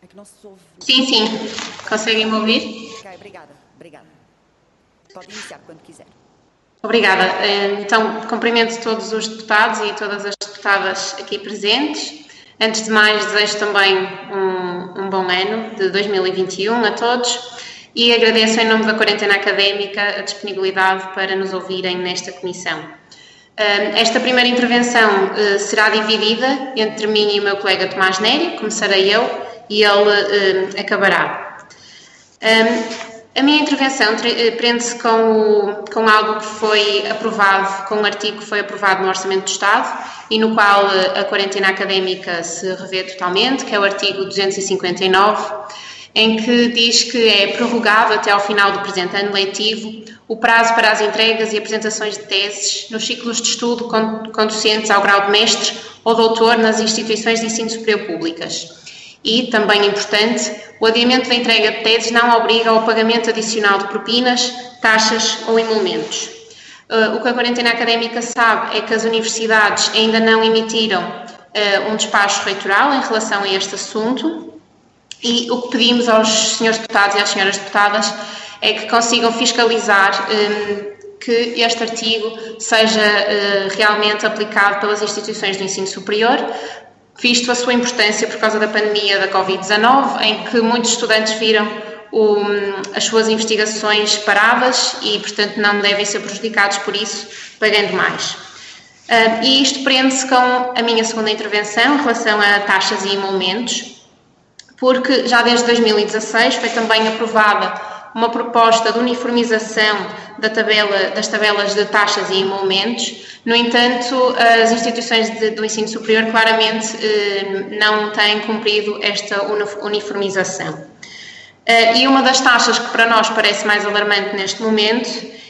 É que não se ouve. Sim, sim. Conseguem me ouvir? Ok, obrigada. Pode iniciar quando quiser. Obrigada. Então, cumprimento todos os deputados e todas as deputadas aqui presentes. Antes de mais, desejo também um bom ano de 2021 a todos e agradeço em nome da Quarentena Académica a disponibilidade para nos ouvirem nesta comissão. Esta primeira intervenção será dividida entre mim e o meu colega Tomás Nery, começarei eu e ele acabará. A minha intervenção prende-se com algo que foi aprovado, com um artigo que foi aprovado no Orçamento do Estado e no qual a quarentena académica se revê totalmente, que é o artigo 259, em que diz que é prorrogado até ao final do presente ano letivo o prazo para as entregas e apresentações de teses nos ciclos de estudo conducentes ao grau de mestre ou doutor nas instituições de ensino superior públicas. E, também importante, o adiamento da entrega de teses não obriga ao pagamento adicional de propinas, taxas ou emolumentos. O que a quarentena académica sabe é que as universidades ainda não emitiram um despacho reitoral em relação a este assunto e o que pedimos aos senhores deputados e às senhoras deputadas é que consigam fiscalizar que este artigo seja realmente aplicado pelas instituições de ensino superior, visto a sua importância por causa da pandemia da Covid-19, em que muitos estudantes viram as suas investigações paradas e, portanto, não devem ser prejudicados por isso, pagando mais. E isto prende-se com a minha segunda intervenção em relação a taxas e emolumentos, porque já desde 2016 foi também aprovada uma proposta de uniformização das tabelas de taxas e emolumentos. No entanto, as instituições do ensino superior claramente não têm cumprido esta uniformização. E uma das taxas que para nós parece mais alarmante neste momento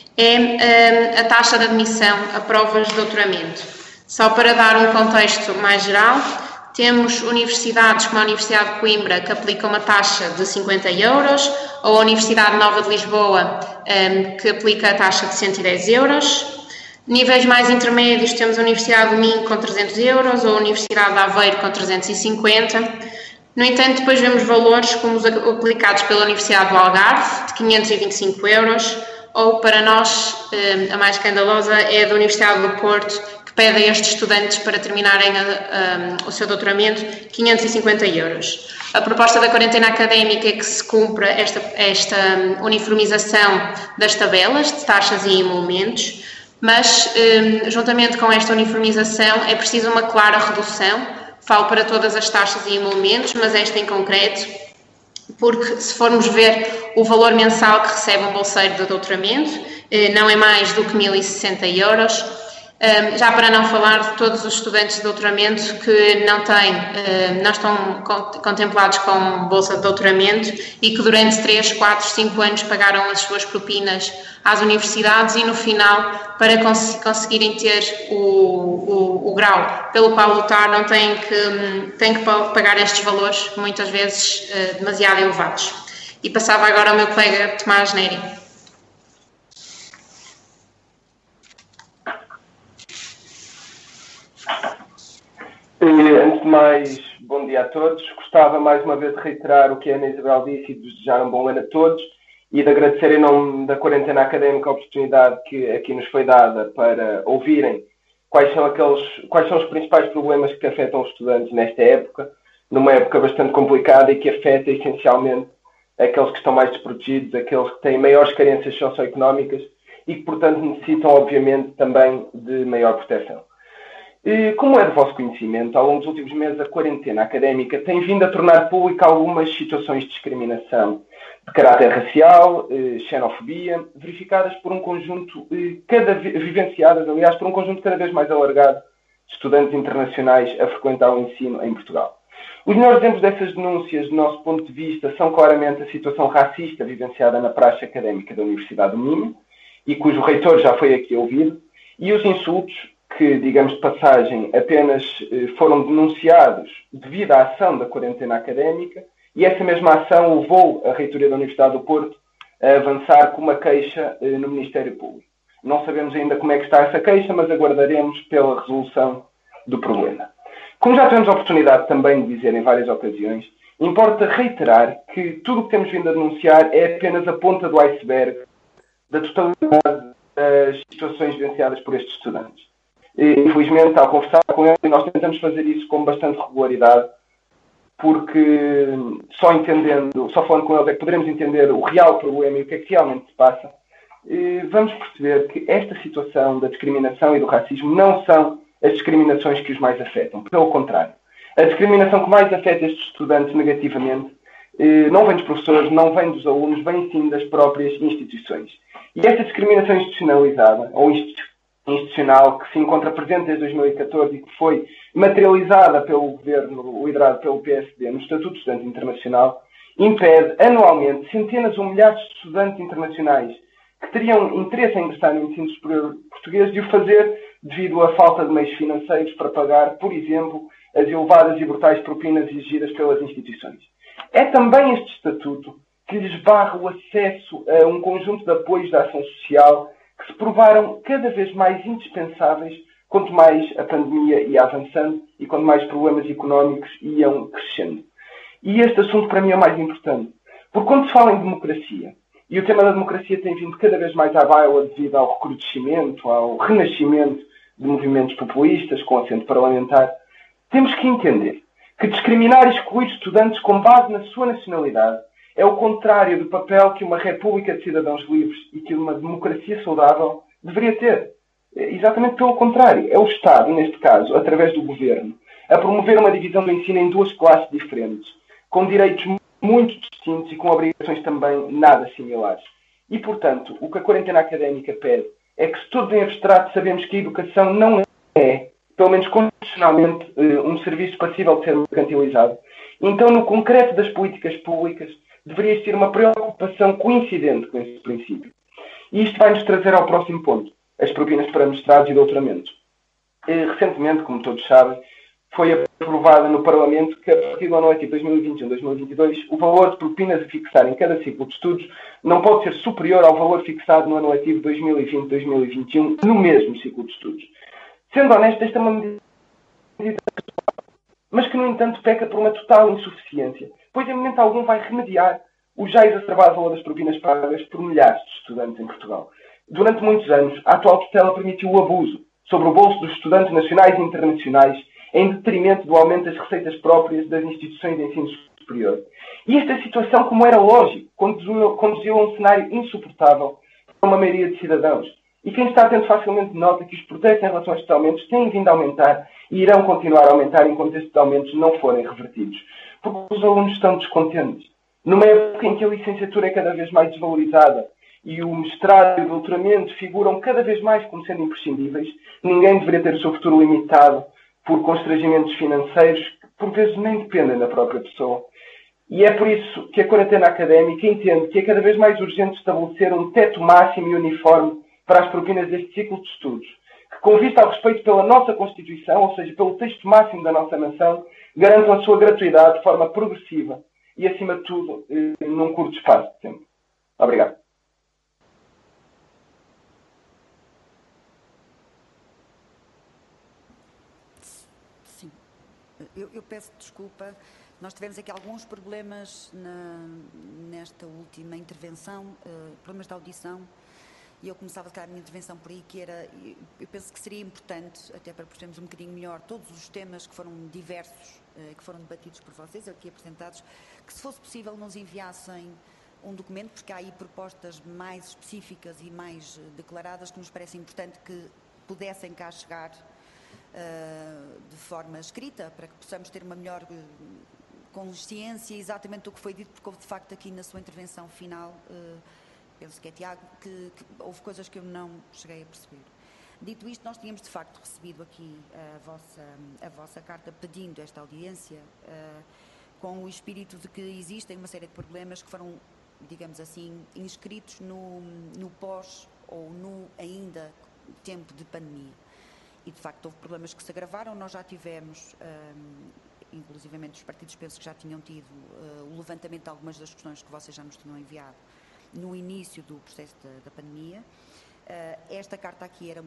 é a taxa de admissão a provas de doutoramento. Só para dar um contexto mais geral, temos universidades como a Universidade de Coimbra que aplicam uma taxa de 50 euros, ou a Universidade Nova de Lisboa que aplica a taxa de 110 euros. Níveis mais intermédios temos a Universidade do Minho com 300 euros, ou a Universidade de Aveiro com 350. No entanto, depois vemos valores como os aplicados pela Universidade do Algarve, de 525 euros, ou para nós, a mais escandalosa é a da Universidade do Porto, que pede a estes estudantes para terminarem o seu doutoramento 550 euros. A proposta da quarentena académica é que se cumpra esta uniformização das tabelas de taxas e emolumentos, mas, juntamente com esta uniformização, é preciso uma clara redução. Falo para todas as taxas e emolumentos, mas esta em concreto, porque se formos ver o valor mensal que recebe um bolseiro de doutoramento, não é mais do que 1.060 euros, já para não falar de todos os estudantes de doutoramento que não estão contemplados com bolsa de doutoramento e que durante 3, 4, 5 anos pagaram as suas propinas às universidades e no final, para conseguirem ter o grau pelo qual lutar, não têm que pagar estes valores, muitas vezes demasiado elevados. E passava agora ao meu colega Tomás Nery. Antes de mais, bom dia a todos. Gostava mais uma vez de reiterar o que a Ana Isabel disse e de desejar um bom ano a todos e de agradecer em nome da Quarentena Académica a oportunidade que aqui nos foi dada para ouvirem quais são os principais problemas que afetam os estudantes nesta época, numa época bastante complicada e que afeta essencialmente aqueles que estão mais desprotegidos, aqueles que têm maiores carências socioeconómicas e que, portanto, necessitam, obviamente, também de maior proteção. Como é de vosso conhecimento, ao longo dos últimos meses a quarentena académica tem vindo a tornar pública algumas situações de discriminação de caráter racial, xenofobia, verificadas por um conjunto, vivenciadas, aliás, por um conjunto cada vez mais alargado de estudantes internacionais a frequentar o ensino em Portugal. Os melhores exemplos dessas denúncias, do nosso ponto de vista, são claramente a situação racista vivenciada na praxe académica da Universidade do Minho, e cujo reitor já foi aqui ouvido, e os insultos que, digamos de passagem, apenas foram denunciados devido à ação da quarentena académica, e essa mesma ação levou a reitoria da Universidade do Porto a avançar com uma queixa no Ministério Público. Não sabemos ainda como é que está essa queixa, mas aguardaremos pela resolução do problema. Como já tivemos a oportunidade também de dizer em várias ocasiões, Importa reiterar que tudo o que temos vindo a denunciar é apenas a ponta do iceberg da totalidade das situações vivenciadas por estes estudantes. E, infelizmente, ao conversar com eles, nós tentamos fazer isso com bastante regularidade, porque só falando com eles é que poderemos entender o real problema e o que é que realmente se passa. E vamos perceber que esta situação da discriminação e do racismo não são as discriminações que os mais afetam. Pelo contrário. A discriminação que mais afeta estes estudantes negativamente não vem dos professores, não vem dos alunos, vem sim das próprias instituições. E esta discriminação institucionalizada, ou institucional, que se encontra presente desde 2014 e que foi materializada pelo governo liderado pelo PSD no Estatuto de Estudante Internacional, impede anualmente centenas ou milhares de estudantes internacionais que teriam interesse em ingressar no ensino superior português de o fazer devido à falta de meios financeiros para pagar, por exemplo, as elevadas e brutais propinas exigidas pelas instituições. É também este estatuto que lhes barra o acesso a um conjunto de apoios da ação social que se provaram cada vez mais indispensáveis quanto mais a pandemia ia avançando e quanto mais problemas económicos iam crescendo. E este assunto para mim é o mais importante, porque quando se fala em democracia, e o tema da democracia tem vindo cada vez mais à baila devido ao recrudescimento, ao renascimento de movimentos populistas com assento parlamentar, temos que entender que discriminar e excluir estudantes com base na sua nacionalidade é o contrário do papel que uma república de cidadãos livres e que uma democracia saudável deveria ter. Exatamente pelo contrário. É o Estado, neste caso, através do governo, a promover uma divisão do ensino em duas classes diferentes, com direitos muito distintos e com obrigações também nada similares. E, portanto, o que a quarentena académica pede é que, se tudo em abstrato sabemos que a educação não é, pelo menos constitucionalmente, um serviço passível de ser mercantilizado, então, no concreto das políticas públicas, deveria existir uma preocupação coincidente com esse princípio. E isto vai-nos trazer ao próximo ponto, as propinas para mestrados e doutoramentos. Recentemente, como todos sabem, foi aprovada no Parlamento que, a partir do ano letivo 2021-2022, o valor de propinas a fixar em cada ciclo de estudos não pode ser superior ao valor fixado no ano letivo 2020-2021 no mesmo ciclo de estudos. Sendo honesto, esta é uma medida mas que, no entanto, peca por uma total insuficiência, pois em momento algum vai remediar o já exacerbado valor das propinas pagas por milhares de estudantes em Portugal. Durante muitos anos, a atual tutela permitiu o abuso sobre o bolso dos estudantes nacionais e internacionais em detrimento do aumento das receitas próprias das instituições de ensino superior. E esta situação, como era lógico, conduziu a um cenário insuportável para uma maioria de cidadãos. E quem está atento facilmente nota que os protestos em relação a estes aumentos têm vindo a aumentar e irão continuar a aumentar enquanto estes aumentos não forem revertidos. Porque os alunos estão descontentes. Numa época em que a licenciatura é cada vez mais desvalorizada e o mestrado e o doutoramento figuram cada vez mais como sendo imprescindíveis, ninguém deveria ter o seu futuro limitado por constrangimentos financeiros que por vezes nem dependem da própria pessoa. E é por isso que a quarentena académica entende que é cada vez mais urgente estabelecer um teto máximo e uniforme para as propinas deste ciclo de estudos, que, com vista ao respeito pela nossa Constituição, ou seja, pelo texto máximo da nossa nação, garantam a sua gratuidade de forma progressiva e, acima de tudo, num curto espaço de tempo. Obrigado. Sim. Eu peço desculpa. Nós tivemos aqui alguns problemas nesta última intervenção, problemas de audição. E eu começava a minha intervenção por aí, que era, eu penso que seria importante, até para percebermos um bocadinho melhor todos os temas que foram diversos, que foram debatidos por vocês, aqui apresentados, que se fosse possível nos enviassem um documento, porque há aí propostas mais específicas e mais declaradas que nos parece importante que pudessem cá chegar de forma escrita, para que possamos ter uma melhor consciência exatamente do que foi dito, porque houve de facto aqui na sua intervenção final... penso que é Tiago, que houve coisas que eu não cheguei a perceber. Dito isto, nós tínhamos de facto recebido aqui a vossa carta pedindo esta audiência, com o espírito de que existem uma série de problemas que foram, digamos assim, inscritos no pós ou no ainda tempo de pandemia. E de facto houve problemas que se agravaram. Nós já tivemos, inclusivamente os partidos penso que já tinham tido o levantamento de algumas das questões que vocês já nos tinham enviado no início do processo da pandemia. Esta carta aqui era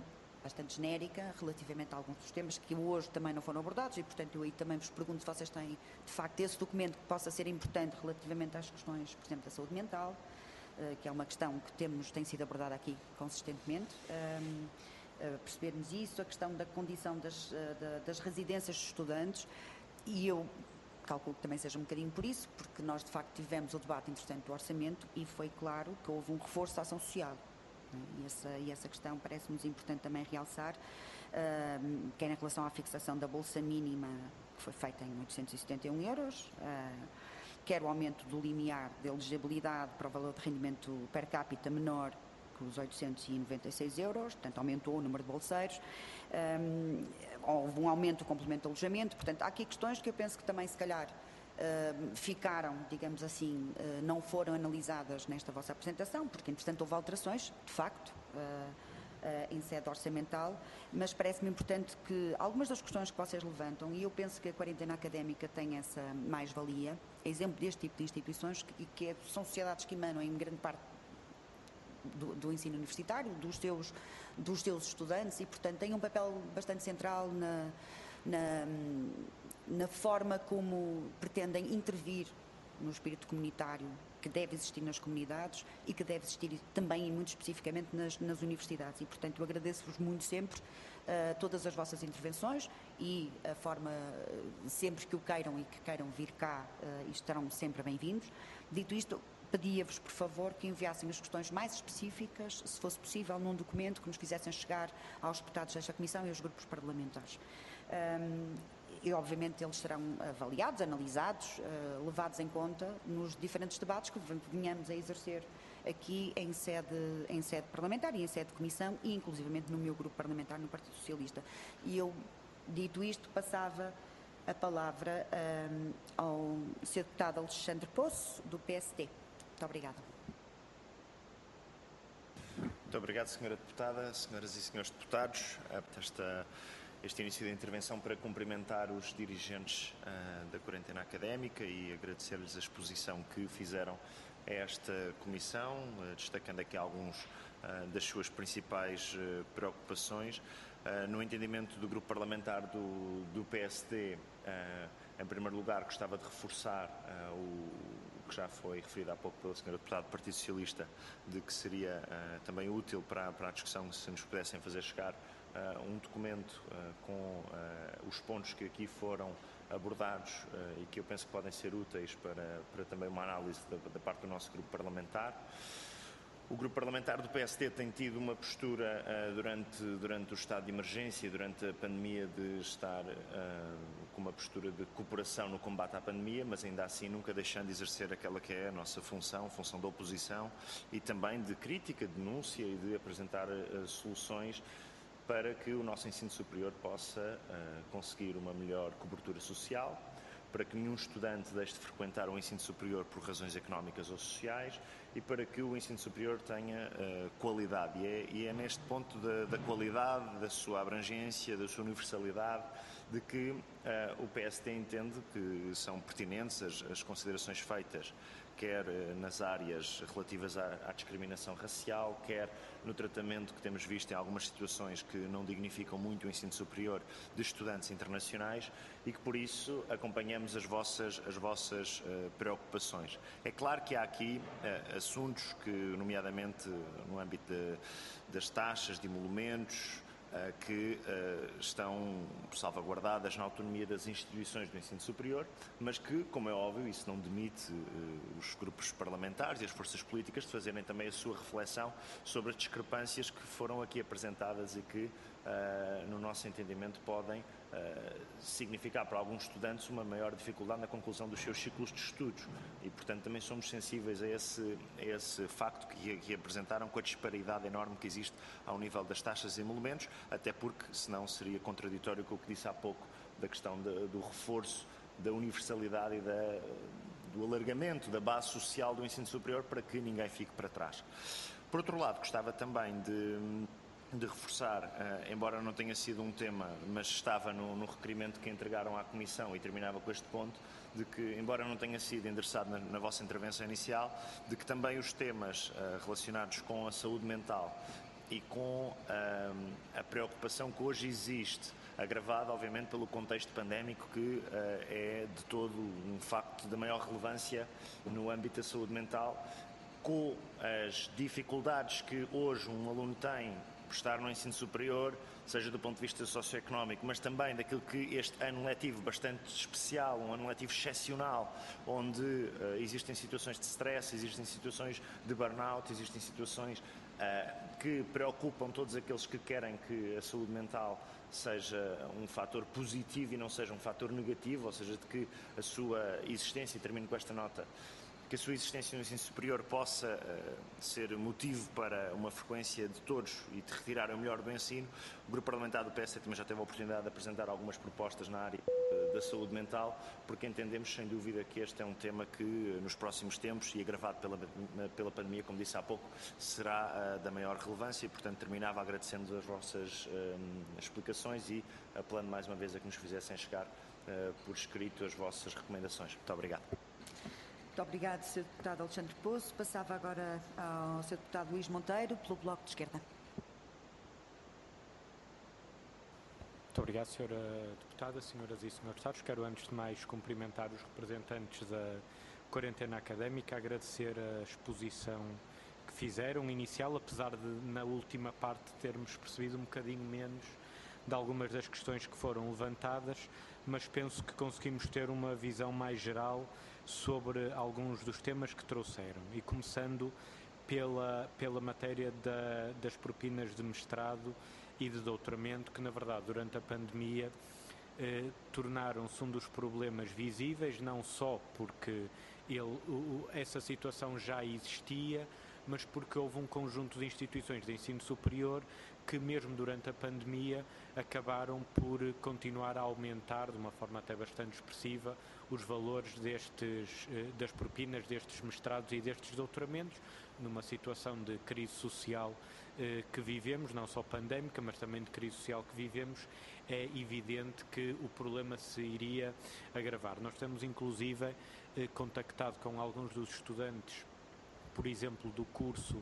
bastante genérica relativamente a alguns dos temas que hoje também não foram abordados e, portanto, eu aí também vos pergunto se vocês têm, de facto, esse documento que possa ser importante relativamente às questões, por exemplo, da saúde mental, que é uma questão que tem sido abordada aqui consistentemente. Percebermos isso, a questão da condição das residências de estudantes, e eu calculo que também seja um bocadinho por isso, porque nós de facto tivemos o debate interessante do orçamento e foi claro que houve um reforço da ação social. E essa questão parece-nos importante também realçar, quer em relação à fixação da bolsa mínima, que foi feita em 871 euros, quer o aumento do limiar de elegibilidade para o valor de rendimento per capita menor que os 896 euros, portanto aumentou o número de bolseiros, houve um aumento do complemento de alojamento, portanto há aqui questões que eu penso que também se calhar ficaram, digamos assim, não foram analisadas nesta vossa apresentação, porque entretanto houve alterações, de facto, em sede orçamental, mas parece-me importante que algumas das questões que vocês levantam, e eu penso que a quarentena académica tem essa mais-valia, exemplo deste tipo de instituições, que são sociedades que emanam em grande parte do ensino universitário, dos seus estudantes, e portanto têm um papel bastante central na forma como pretendem intervir no espírito comunitário que deve existir nas comunidades e que deve existir também e muito especificamente nas universidades, e portanto eu agradeço-vos muito sempre todas as vossas intervenções e a forma, sempre que o queiram e que queiram vir cá, estarão sempre bem-vindos. Dito isto, pedia-vos, por favor, que enviassem as questões mais específicas, se fosse possível, num documento que nos fizessem chegar aos deputados desta Comissão e aos grupos parlamentares. E, obviamente, eles serão avaliados, analisados, levados em conta nos diferentes debates que venhamos a exercer aqui em sede parlamentar e em sede de Comissão e, inclusivamente, no meu grupo parlamentar, no Partido Socialista. E eu, dito isto, passava a palavra ao Sr. Deputado Alexandre Poço, do PSD. Muito obrigada. Muito obrigado, Sra. Deputada, senhoras e senhores deputados. Este início da intervenção para cumprimentar os dirigentes da quarentena académica e agradecer-lhes a exposição que fizeram a esta comissão, destacando aqui alguns das suas principais preocupações. No entendimento do grupo parlamentar do PSD, em primeiro lugar, gostava de reforçar o que já foi referido há pouco pela senhora deputada do Partido Socialista, de que seria também útil para a discussão se nos pudessem fazer chegar um documento com os pontos que aqui foram abordados e que eu penso que podem ser úteis para também uma análise da parte do nosso grupo parlamentar. O grupo parlamentar do PSD tem tido uma postura durante o estado de emergência, durante a pandemia, de estar com uma postura de cooperação no combate à pandemia, mas ainda assim nunca deixando de exercer aquela que é a nossa função da oposição e também de crítica, denúncia e de apresentar soluções para que o nosso ensino superior possa conseguir uma melhor cobertura social, para que nenhum estudante deixe de frequentar o ensino superior por razões económicas ou sociais e para que o ensino superior tenha qualidade. E é neste ponto da qualidade, da sua abrangência, da sua universalidade, de que o PSD entende que são pertinentes as considerações feitas, quer nas áreas relativas à discriminação racial, quer no tratamento que temos visto em algumas situações que não dignificam muito o ensino superior de estudantes internacionais e que, por isso, acompanhamos as vossas preocupações. É claro que há aqui assuntos que, nomeadamente no âmbito das taxas de emolumentos, que estão salvaguardadas na autonomia das instituições do ensino superior, mas que, como é óbvio, isso não demite os grupos parlamentares e as forças políticas de fazerem também a sua reflexão sobre as discrepâncias que foram aqui apresentadas e que, no nosso entendimento, podem significar para alguns estudantes uma maior dificuldade na conclusão dos seus ciclos de estudos e, portanto, também somos sensíveis a esse facto que apresentaram, com a disparidade enorme que existe ao nível das taxas e emolumentos, até porque senão seria contraditório com o que disse há pouco da questão do reforço da universalidade e do alargamento da base social do ensino superior para que ninguém fique para trás. Por outro lado, gostava também de reforçar, embora não tenha sido um tema, mas estava no requerimento que entregaram à Comissão e terminava com este ponto, de que, embora não tenha sido endereçado na vossa intervenção inicial, de que também os temas relacionados com a saúde mental e com a preocupação que hoje existe, agravada, obviamente, pelo contexto pandémico, que é de todo um facto de maior relevância no âmbito da saúde mental, com as dificuldades que hoje um aluno tem por estar no ensino superior, seja do ponto de vista socioeconómico, mas também daquilo que este ano letivo bastante especial, um ano letivo excepcional, onde existem situações de stress, existem situações de burnout, existem situações que preocupam todos aqueles que querem que a saúde mental seja um fator positivo e não seja um fator negativo, ou seja, de que a sua existência, e termino com esta nota, que a sua existência no ensino superior possa ser motivo para uma frequência de todos e de retirar o melhor do ensino. O Grupo Parlamentar do PSD também já teve a oportunidade de apresentar algumas propostas na área da saúde mental, porque entendemos sem dúvida que este é um tema que nos próximos tempos, e agravado pela pandemia, como disse há pouco, será da maior relevância, e portanto terminava agradecendo as vossas explicações e apelando mais uma vez a que nos fizessem chegar por escrito as vossas recomendações. Muito obrigado. Muito obrigado, Sr. Deputado Alexandre Poço. Passava agora ao Sr. Deputado Luís Monteiro, pelo Bloco de Esquerda. Muito obrigado, Sra. Deputada, Senhoras e Senhores Deputados. Quero, antes de mais, cumprimentar os representantes da quarentena académica, agradecer a exposição que fizeram, inicial, apesar de, na última parte, termos percebido um bocadinho menos de algumas das questões que foram levantadas, mas penso que conseguimos ter uma visão mais geral sobre alguns dos temas que trouxeram, e começando pela matéria das propinas de mestrado e de doutoramento, que na verdade durante a pandemia tornaram-se um dos problemas visíveis, não só porque essa situação já existia, mas porque houve um conjunto de instituições de ensino superior que, mesmo durante a pandemia, acabaram por continuar a aumentar, de uma forma até bastante expressiva, os valores das propinas destes mestrados e destes doutoramentos, numa situação de crise social que vivemos, não só pandémica, mas também de crise social que vivemos. É evidente que o problema se iria agravar. Nós temos, inclusive, contactado com alguns dos estudantes, por exemplo, do curso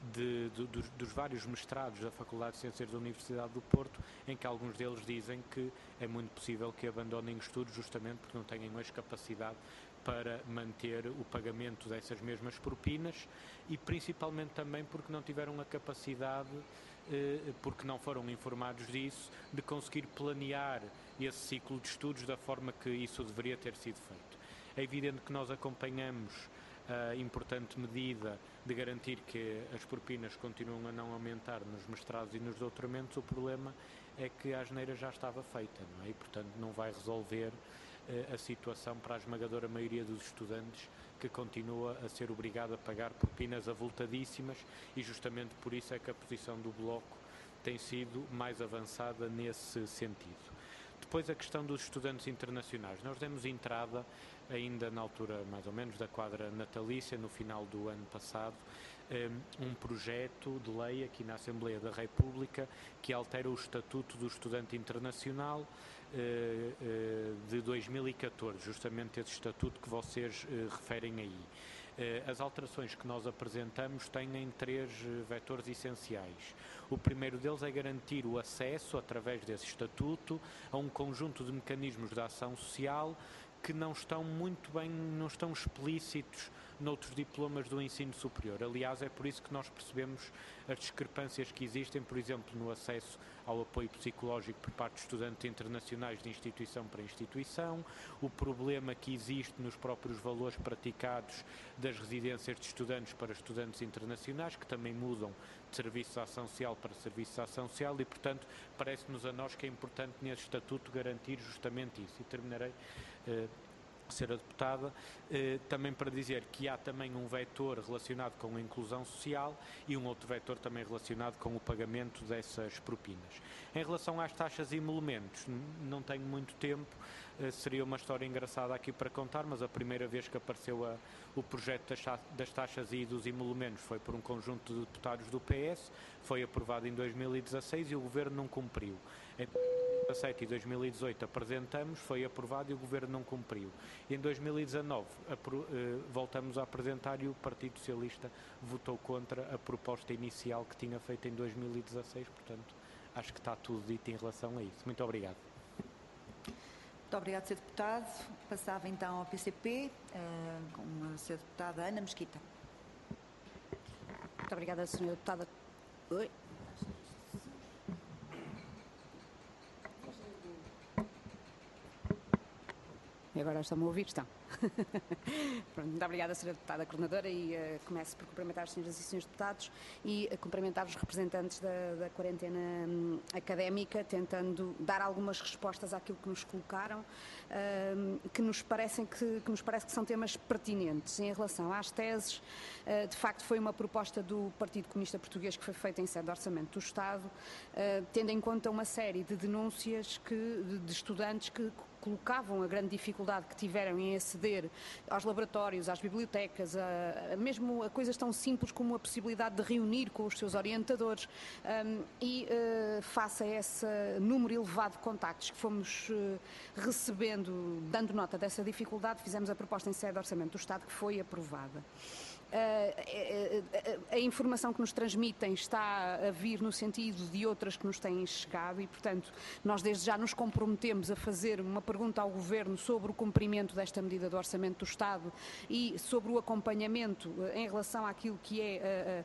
dos vários mestrados da Faculdade de Ciências da Universidade do Porto, em que alguns deles dizem que é muito possível que abandonem estudos justamente porque não tenham hoje capacidade para manter o pagamento dessas mesmas propinas, e principalmente também porque não tiveram a capacidade, porque não foram informados disso, de conseguir planear esse ciclo de estudos da forma que isso deveria ter sido feito. É evidente que nós acompanhamos a importante medida de garantir que as propinas continuam a não aumentar nos mestrados e nos doutoramentos. O problema é que a asneira já estava feita, não é? E, portanto, não vai resolver a situação para a esmagadora maioria dos estudantes, que continua a ser obrigado a pagar propinas avultadíssimas, e justamente por isso é que a posição do Bloco tem sido mais avançada nesse sentido. Depois, a questão dos estudantes internacionais. Nós demos entrada, ainda na altura mais ou menos da quadra natalícia, no final do ano passado, um projeto de lei aqui na Assembleia da República que altera o Estatuto do Estudante Internacional de 2014, justamente esse estatuto que vocês referem aí. As alterações que nós apresentamos têm 3 vetores essenciais. O primeiro deles é garantir o acesso, através desse estatuto, a um conjunto de mecanismos de ação social que não estão não estão explícitos noutros diplomas do ensino superior. Aliás, é por isso que nós percebemos as discrepâncias que existem, por exemplo, no acesso ao apoio psicológico por parte de estudantes internacionais de instituição para instituição, o problema que existe nos próprios valores praticados das residências de estudantes para estudantes internacionais, que também mudam de serviço de ação social para serviço de ação social, e, portanto, parece-nos a nós que é importante nesse estatuto garantir justamente isso. E terminarei, Sra. Deputada, também para dizer que há também um vetor relacionado com a inclusão social e um outro vetor também relacionado com o pagamento dessas propinas. Em relação às taxas e emolumentos, não tenho muito tempo, seria uma história engraçada aqui para contar, mas a primeira vez que apareceu o projeto das taxas e dos emolumentos foi por um conjunto de deputados do PS, foi aprovado em 2016 e o Governo não cumpriu. Em 2017 e 2018 apresentamos, foi aprovado e o Governo não cumpriu. Em 2019 voltamos a apresentar e o Partido Socialista votou contra a proposta inicial que tinha feito em 2016, portanto, acho que está tudo dito em relação a isso. Muito obrigado. Muito obrigado, Sr. Deputado. Passava então ao PCP, com a Sra. Deputada Ana Mesquita. Muito obrigada, Sra. Deputada. Oi. E agora estão-me a ouvir? Estão. Pronto, muito obrigada, Sra. Deputada Coordenadora, e começo por cumprimentar as senhoras e senhores deputados e cumprimentar os representantes da quarentena académica, tentando dar algumas respostas àquilo que nos colocaram, que nos parece que são temas pertinentes. Em relação às teses, de facto foi uma proposta do Partido Comunista Português que foi feita em sede de Orçamento do Estado, tendo em conta uma série de denúncias de estudantes que colocavam a grande dificuldade que tiveram em aceder aos laboratórios, às bibliotecas, mesmo a coisas tão simples como a possibilidade de reunir com os seus orientadores, e face a esse número elevado de contactos que fomos recebendo, dando nota dessa dificuldade, fizemos a proposta em sede de Orçamento do Estado, que foi aprovada. A informação que nos transmitem está a vir no sentido de outras que nos têm chegado e, portanto, nós desde já nos comprometemos a fazer uma pergunta ao Governo sobre o cumprimento desta medida do Orçamento do Estado e sobre o acompanhamento em relação àquilo que é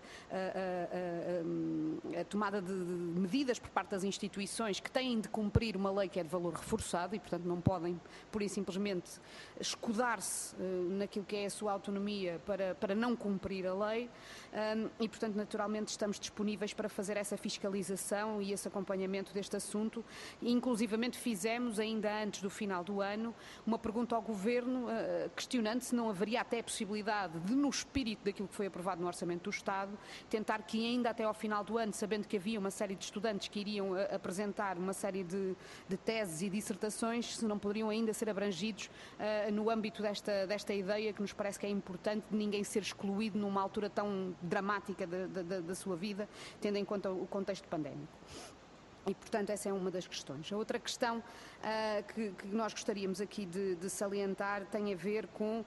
a tomada de medidas por parte das instituições que têm de cumprir uma lei que é de valor reforçado e, portanto, não podem, pura e simplesmente, escudar-se naquilo que é a sua autonomia para não cumprir a lei, e, portanto, naturalmente estamos disponíveis para fazer essa fiscalização e esse acompanhamento deste assunto. Inclusivamente fizemos, ainda antes do final do ano, uma pergunta ao Governo questionando se não haveria até a possibilidade de, no espírito daquilo que foi aprovado no Orçamento do Estado, tentar que ainda até ao final do ano, sabendo que havia uma série de estudantes que iriam apresentar uma série de teses e dissertações, se não poderiam ainda ser abrangidos no âmbito desta ideia que nos parece que é importante de ninguém ser excluído numa altura tão dramática da sua vida, tendo em conta o contexto pandémico. E, portanto, essa é uma das questões. A outra questão que nós gostaríamos aqui de salientar tem a ver com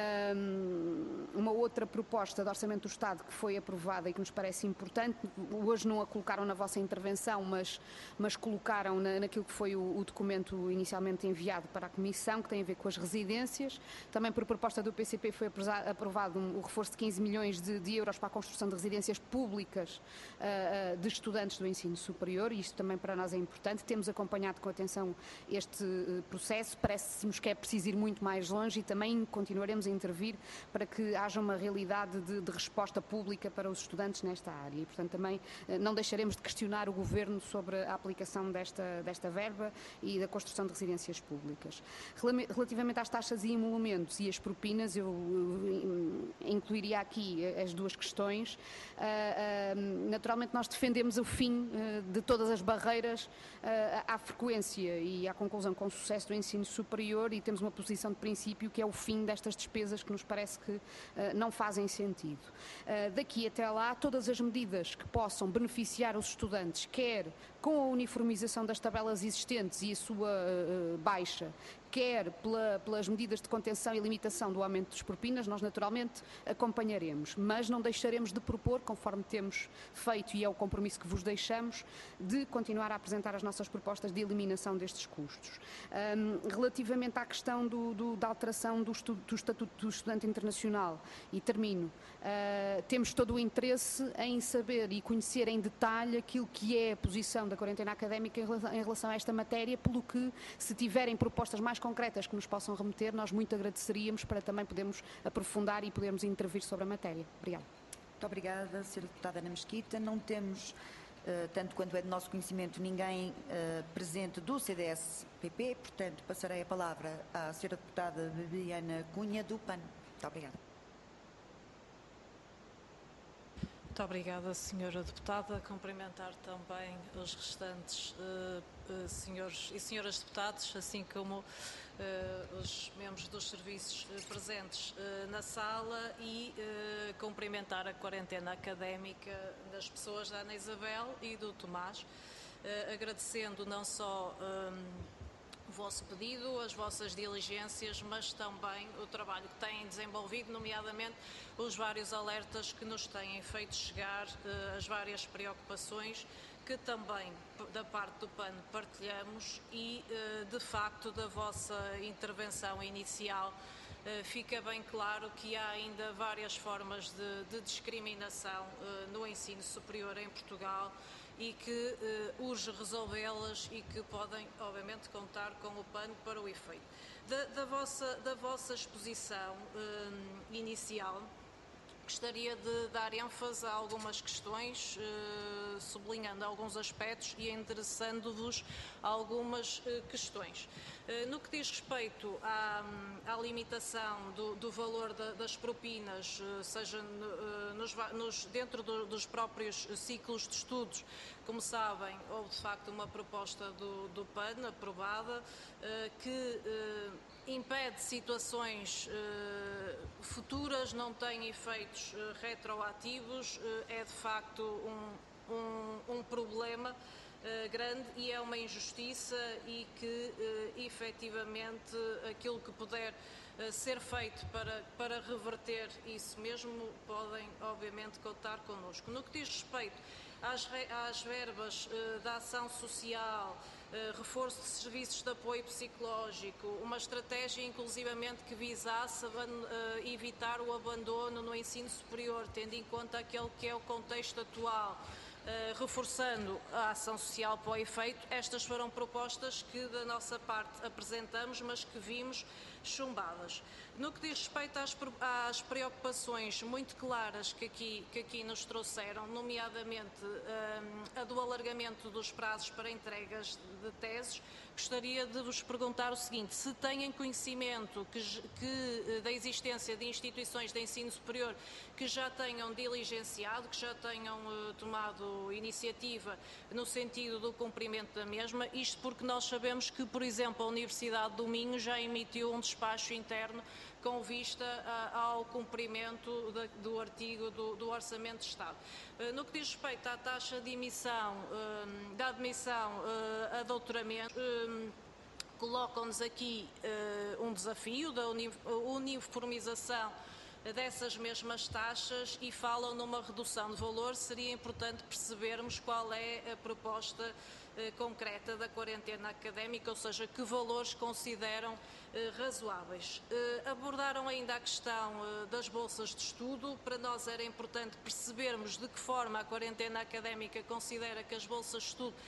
uma outra proposta de Orçamento do Estado que foi aprovada e que nos parece importante. Hoje não a colocaram na vossa intervenção, mas colocaram naquilo que foi o documento inicialmente enviado para a Comissão, que tem a ver com as residências. Também por proposta do PCP foi aprovado o reforço de 15 milhões de euros para a construção de residências públicas de estudantes do ensino superior, e isto também para nós é importante. Temos acompanhado com atenção este processo, parece-nos que é preciso ir muito mais longe e também continuaremos a intervir para que haja uma realidade de resposta pública para os estudantes nesta área e, portanto, também não deixaremos de questionar o Governo sobre a aplicação desta verba e da construção de residências públicas. Relativamente às taxas e emolumentos e as propinas, eu incluiria aqui as duas questões. Naturalmente nós defendemos o fim de todas as barreiras à frequência e à conclusão com sucesso do ensino superior e temos uma posição de princípio que é o fim destas despesas que nos parece que não fazem sentido. Daqui até lá, todas as medidas que possam beneficiar os estudantes, quer com a uniformização das tabelas existentes e a sua baixa, quer pelas medidas de contenção e limitação do aumento das propinas, nós naturalmente acompanharemos, mas não deixaremos de propor, conforme temos feito e é o compromisso que vos deixamos, de continuar a apresentar as nossas propostas de eliminação destes custos. Relativamente à questão da alteração do Estatuto do Estudante Internacional, e termino, temos todo o interesse em saber e conhecer em detalhe aquilo que é a posição da quarentena académica em relação a esta matéria, pelo que, se tiverem propostas mais concretas que nos possam remeter, nós muito agradeceríamos para também podermos aprofundar e podermos intervir sobre a matéria. Obrigada. Muito obrigada, Sra. Deputada Ana Mesquita. Não temos, tanto quanto é de nosso conhecimento, ninguém presente do CDS-PP, portanto, passarei a palavra à Sra. Deputada Bibiana Cunha, do PAN. Muito obrigada. Muito obrigada, Sra. Deputada. Cumprimentar também os restantes senhores e senhoras deputados, assim como os membros dos serviços presentes na sala e cumprimentar a quarentena académica das pessoas da Ana Isabel e do Tomás. agradecendo não só o vosso pedido, as vossas diligências, mas também o trabalho que têm desenvolvido, nomeadamente os vários alertas que nos têm feito chegar, as várias preocupações que também da parte do PAN partilhamos e, de facto, da vossa intervenção inicial, fica bem claro que há ainda várias formas de discriminação no ensino superior em Portugal e que urge resolvê-las e que podem, obviamente, contar com o PAN para o efeito. Da vossa exposição inicial, gostaria de dar ênfase a algumas questões, sublinhando alguns aspectos e endereçando-vos algumas questões. No que diz respeito à limitação do valor das propinas, seja dentro dos próprios ciclos de estudos, como sabem, houve de facto uma proposta do PAN aprovada que impede situações futuras, não tem efeitos retroativos, é de facto um problema grande e é uma injustiça e que efetivamente aquilo que puder ser feito para reverter isso mesmo podem obviamente contar connosco. No que diz respeito às verbas da ação social, reforço de serviços de apoio psicológico, uma estratégia inclusivamente que visasse evitar o abandono no ensino superior, tendo em conta aquele que é o contexto atual, reforçando a ação social para o efeito. Estas foram propostas que da nossa parte apresentamos, mas que vimos chumbadas. No que diz respeito às preocupações muito claras que aqui nos trouxeram, nomeadamente a do alargamento dos prazos para entregas de teses, gostaria de vos perguntar o seguinte: se têm conhecimento da existência de instituições de ensino superior que já tenham diligenciado, que já tenham tomado iniciativa no sentido do cumprimento da mesma, isto porque nós sabemos que, por exemplo, a Universidade do Minho já emitiu um despacho interno com vista ao cumprimento do artigo do Orçamento de Estado. No que diz respeito à taxa de emissão, da admissão a doutoramento, colocam-nos aqui um desafio da uniformização dessas mesmas taxas e falam numa redução de valor. Seria importante percebermos qual é a proposta concreta da quarentena académica, ou seja, que valores consideram razoáveis. Abordaram ainda a questão das bolsas de estudo. Para nós era importante percebermos de que forma a quarentena académica considera que as bolsas de estudo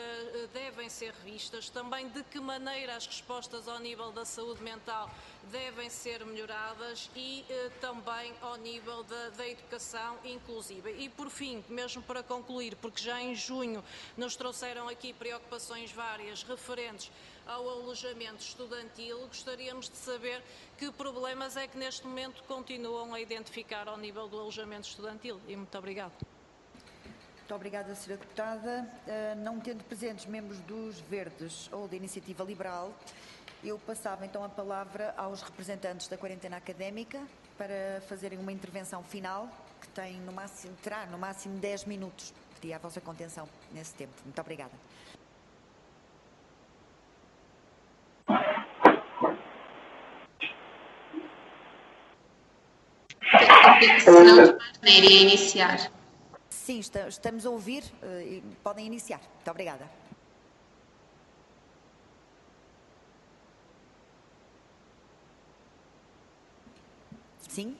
devem ser revistas, também de que maneira as respostas ao nível da saúde mental devem ser melhoradas e também ao nível da educação inclusiva. E por fim, mesmo para concluir, porque já em junho nos trouxeram aqui preocupações várias referentes ao alojamento estudantil, gostaríamos de saber que problemas é que neste momento continuam a identificar ao nível do alojamento estudantil. E muito obrigada. Muito obrigada, Sra. Deputada. Não tendo presentes membros dos Verdes ou da Iniciativa Liberal, eu passava então a palavra aos representantes da quarentena académica para fazerem uma intervenção final que terá no máximo 10 minutos. Pedi a vossa contenção nesse tempo. Muito obrigada. Se não iria iniciar. Sim, estamos a ouvir e podem iniciar. Muito obrigada. Sim?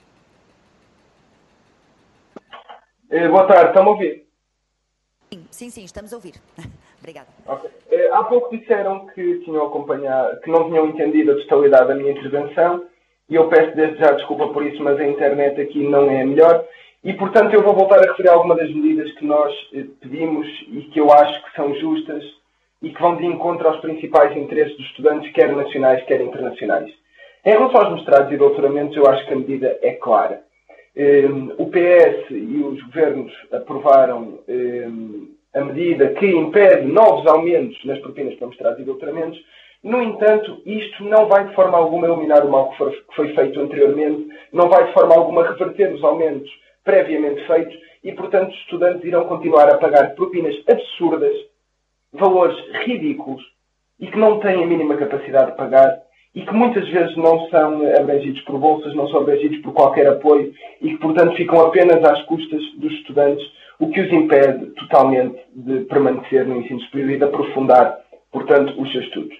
Boa tarde, estão a ouvir? Sim, estamos a ouvir. Obrigada. Okay. Há pouco disseram que tinham acompanhado, que não tinham entendido a totalidade da minha intervenção e eu peço desde já desculpa por isso, mas a internet aqui não é a melhor e, portanto, eu vou voltar a referir algumas das medidas que nós pedimos e que eu acho que são justas e que vão de encontro aos principais interesses dos estudantes, quer nacionais, quer internacionais. Em relação aos mestrados e doutoramentos, eu acho que a medida é clara. O PS e os governos aprovaram a medida que impede novos aumentos nas propinas para mestrados e doutoramentos. No entanto, isto não vai de forma alguma eliminar o mal que foi feito anteriormente, não vai de forma alguma reverter os aumentos previamente feitos e, portanto, os estudantes irão continuar a pagar propinas absurdas valores ridículos e que não têm a mínima capacidade de pagar e que muitas vezes não são abrangidos por bolsas, não são abrangidos por qualquer apoio e que, portanto, ficam apenas às custas dos estudantes, o que os impede totalmente de permanecer no ensino superior e de aprofundar, portanto, os seus estudos.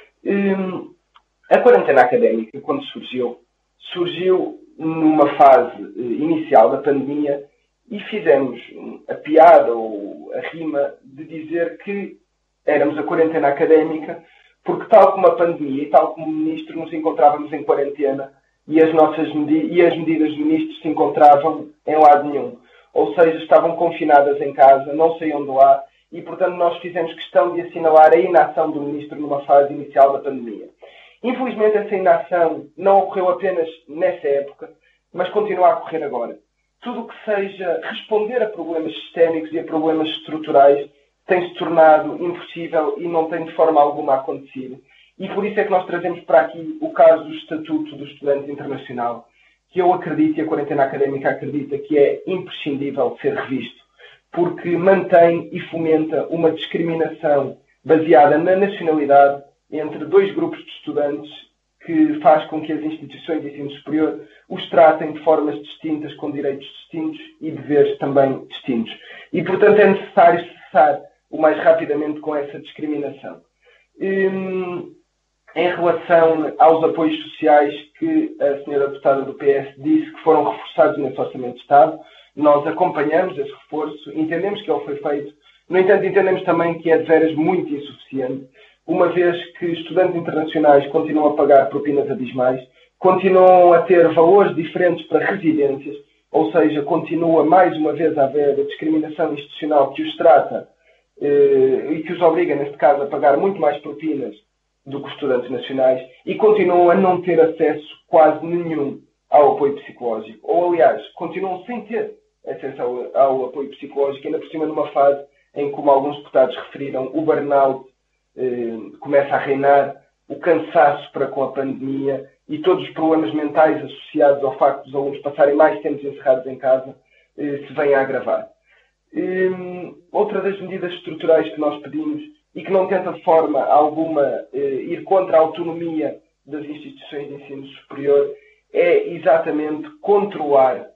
A quarentena académica, quando surgiu numa fase inicial da pandemia e fizemos a piada ou a rima de dizer que éramos a quarentena académica porque, tal como a pandemia e tal como o ministro, nos encontrávamos em quarentena e as medidas do ministro se encontravam em lado nenhum. Ou seja, estavam confinadas em casa, não saíam de lá e, portanto, nós fizemos questão de assinalar a inação do ministro numa fase inicial da pandemia. Infelizmente, essa inação não ocorreu apenas nessa época, mas continua a ocorrer agora. Tudo o que seja responder a problemas sistémicos e a problemas estruturais tem-se tornado impossível e não tem de forma alguma acontecido. E por isso é que nós trazemos para aqui o caso do Estatuto do Estudante Internacional, que eu acredito e a quarentena académica acredita que é imprescindível ser revisto, porque mantém e fomenta uma discriminação baseada na nacionalidade entre dois grupos de estudantes que faz com que as instituições de ensino superior os tratem de formas distintas, com direitos distintos e deveres também distintos. E, portanto, é necessário cessar o mais rapidamente com essa discriminação. Em relação aos apoios sociais que a senhora deputada do PS disse que foram reforçados nesse Orçamento de Estado, nós acompanhamos esse reforço, entendemos que ele foi feito, no entanto, entendemos também que é de veras muito insuficiente, uma vez que estudantes internacionais continuam a pagar propinas abismais, continuam a ter valores diferentes para residências, ou seja, continua mais uma vez a haver a discriminação institucional que os trata e que os obriga, neste caso, a pagar muito mais propinas do que os estudantes nacionais e continuam a não ter acesso quase nenhum ao apoio psicológico. Ou, aliás, continuam sem ter acesso ao apoio psicológico, ainda por cima numa fase em, como alguns deputados referiram, o burnout começa a reinar, o cansaço para com a pandemia e todos os problemas mentais associados ao facto dos alunos passarem mais tempo encerrados em casa se vêm a agravar. Outra das medidas estruturais que nós pedimos e que não tenta de forma alguma ir contra a autonomia das instituições de ensino superior é exatamente controlar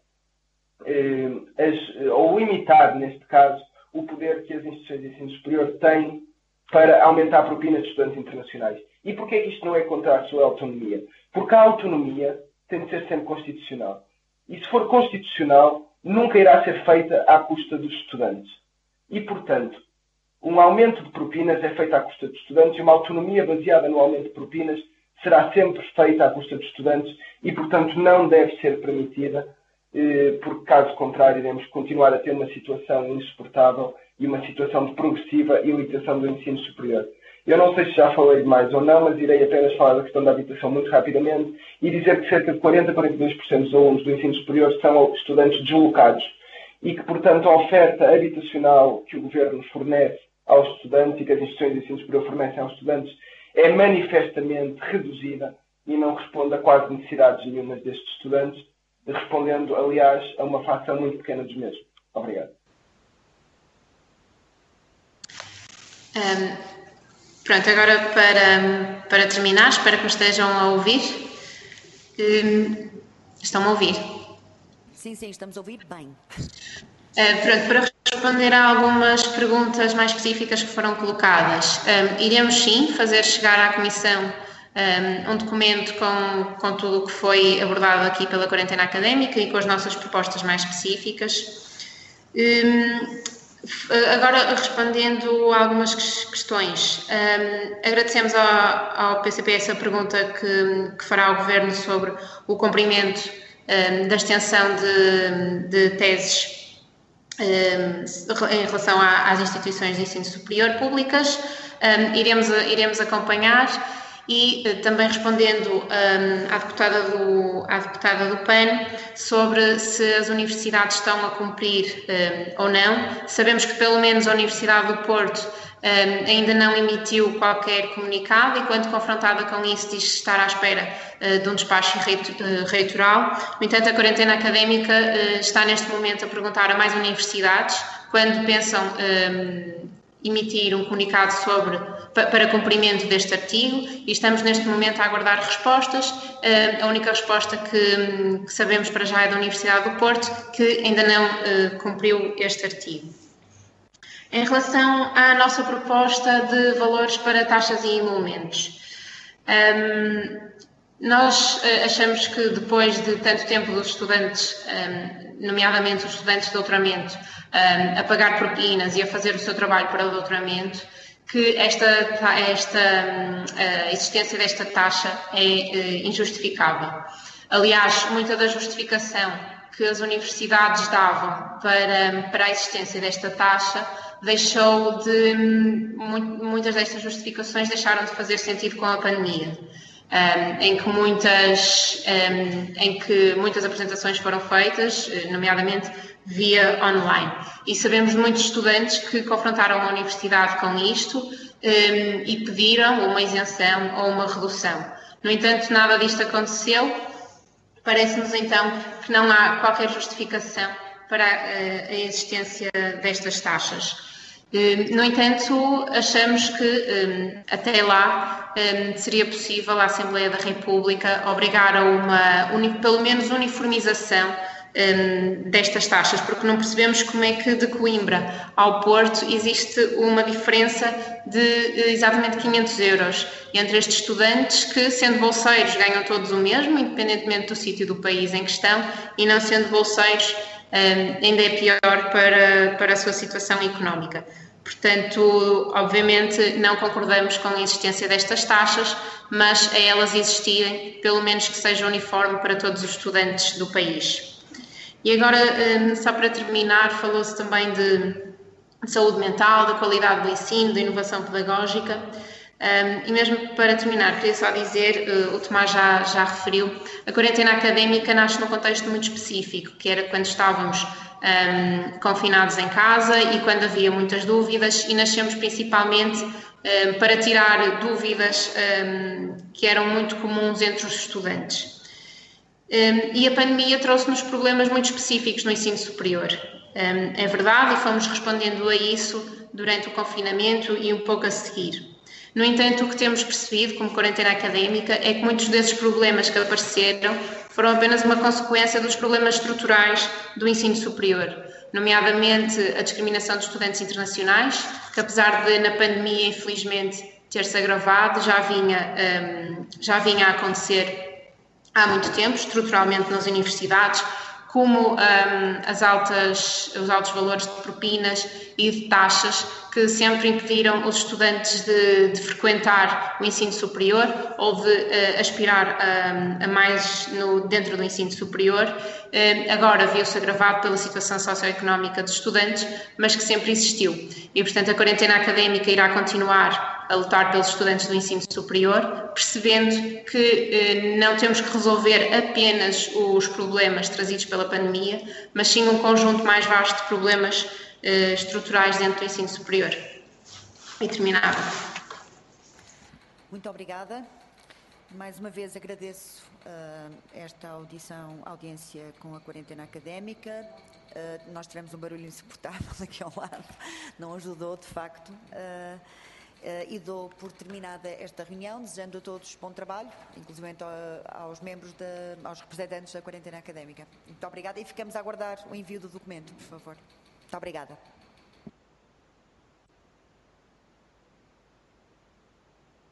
ou limitar, neste caso, o poder que as instituições de ensino superior têm para aumentar a propina de estudantes internacionais. E porquê é que isto não é contra a sua autonomia? Porque a autonomia tem de ser sempre constitucional. E se for constitucional, nunca irá ser feita à custa dos estudantes. E, portanto, um aumento de propinas é feito à custa dos estudantes e uma autonomia baseada no aumento de propinas será sempre feita à custa dos estudantes e, portanto, não deve ser permitida, porque, caso contrário, iremos continuar a ter uma situação insuportável e uma situação de progressiva elitização do ensino superior. Eu não sei se já falei demais ou não, mas irei apenas falar da questão da habitação muito rapidamente e dizer que cerca de 40 a 42% dos alunos do ensino superior são estudantes deslocados e que, portanto, a oferta habitacional que o Governo fornece aos estudantes e que as instituições de ensino superior fornecem aos estudantes é manifestamente reduzida e não responde a quase necessidades nenhumas destes estudantes, respondendo, aliás, a uma fração muito pequena dos mesmos. Obrigado. Pronto, agora para terminar, espero que me estejam a ouvir. Estão-me a ouvir? Sim, estamos a ouvir bem. Pronto, para responder a algumas perguntas mais específicas que foram colocadas, iremos sim fazer chegar à Comissão um documento com tudo o que foi abordado aqui pela quarentena académica e com as nossas propostas mais específicas. Agora, respondendo a algumas questões, agradecemos ao PCP essa pergunta que fará ao Governo sobre o cumprimento da extensão de teses em relação às instituições de ensino superior públicas. Iremos acompanhar e também respondendo à deputada do PAN sobre se as universidades estão a cumprir ou não. Sabemos que pelo menos a Universidade do Porto ainda não emitiu qualquer comunicado e quando confrontada com isso diz estar à espera de um despacho reitoral. No entanto, a quarentena académica está neste momento a perguntar a mais universidades quando pensam emitir um comunicado para cumprimento deste artigo e estamos neste momento a aguardar respostas. A única resposta que sabemos para já é da Universidade do Porto, que ainda não cumpriu este artigo. Em relação à nossa proposta de valores para taxas e emolumentos, nós achamos que depois de tanto tempo dos estudantes, nomeadamente os estudantes de doutoramento, a pagar propinas e a fazer o seu trabalho para o doutoramento, que a existência desta taxa é injustificável. Aliás, muita da justificação que as universidades davam para a existência desta taxa muitas destas justificações deixaram de fazer sentido com a pandemia. Em que muitas apresentações foram feitas, nomeadamente via online. E sabemos de muitos estudantes que confrontaram a universidade com isto e pediram uma isenção ou uma redução. No entanto, nada disto aconteceu. Parece-nos então que não há qualquer justificação para a existência destas taxas. No entanto, achamos que até lá seria possível a Assembleia da República obrigar a pelo menos, uniformização destas taxas, porque não percebemos como é que de Coimbra ao Porto existe uma diferença de exatamente 500 euros entre estes estudantes que, sendo bolseiros, ganham todos o mesmo, independentemente do sítio do país em questão, e não sendo bolseiros, ainda é pior para a sua situação económica. Portanto, obviamente não concordamos com a existência destas taxas, mas a elas existirem, pelo menos que seja uniforme para todos os estudantes do país. E agora, só para terminar, falou-se também de saúde mental, da qualidade do ensino, da inovação pedagógica. E mesmo para terminar, queria só dizer, o Tomás já referiu, a quarentena académica nasce num contexto muito específico, que era quando estávamos confinados em casa e quando havia muitas dúvidas, e nascemos principalmente para tirar dúvidas que eram muito comuns entre os estudantes. E a pandemia trouxe-nos problemas muito específicos no ensino superior. É verdade, e fomos respondendo a isso durante o confinamento e um pouco a seguir. No entanto, o que temos percebido como quarentena académica é que muitos desses problemas que apareceram foram apenas uma consequência dos problemas estruturais do ensino superior, nomeadamente a discriminação de estudantes internacionais, que apesar de na pandemia, infelizmente, ter-se agravado, já vinha a acontecer há muito tempo, estruturalmente nas universidades, como os altos valores de propinas e de taxas que sempre impediram os estudantes de frequentar o ensino superior ou de aspirar a mais dentro do ensino superior. Agora viu-se agravado pela situação socioeconómica dos estudantes, mas que sempre existiu. E, portanto, a quarentena académica irá continuar a lutar pelos estudantes do ensino superior, percebendo que não temos que resolver apenas os problemas trazidos pela pandemia, mas sim um conjunto mais vasto de problemas estruturais dentro do ensino superior. E terminava. Muito obrigada. Mais uma vez agradeço esta audiência com a quarentena académica. Nós tivemos um barulho insuportável aqui ao lado, não ajudou de facto. E dou por terminada esta reunião, desejando a todos bom trabalho, inclusive aos aos representantes da quarentena académica. Muito obrigada e ficamos a aguardar o envio do documento, por favor. Muito obrigada.